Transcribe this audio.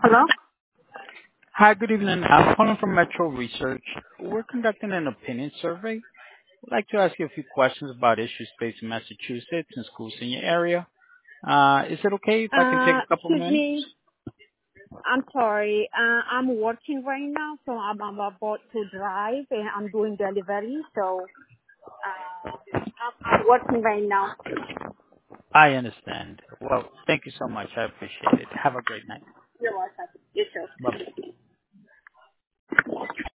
Hello? Hi, good evening. I'm calling from Metro Research. We're conducting an opinion survey. I'd like to ask you a few questions about issues facing Massachusetts and schools in your area. Is it okay if I can take a couple Excuse minutes? me. I'm sorry. I'm working right now, so I'm about to drive and I'm doing delivery. So I'm working right now. I understand. Well, thank you so much. I appreciate it. Have a great night. You're welcome. You too. Bye-bye.